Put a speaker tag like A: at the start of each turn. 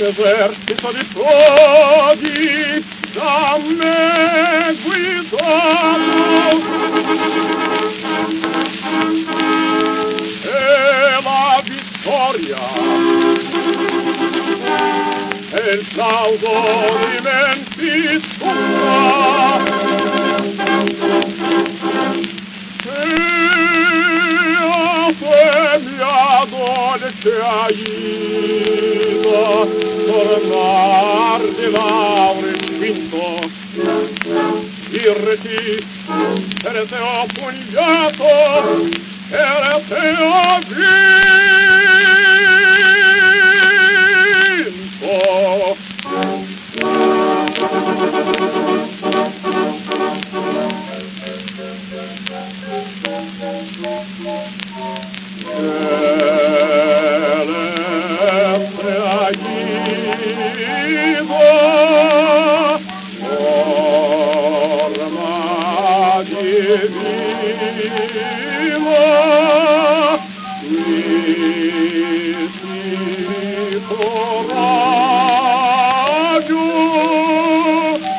A: l'esercito di Prodi da me guidato e la vittoria e il plauso dimentitura mia dolce Aida tornar di laure spinto dirti per te ho pugnato per te ho vinto Viva,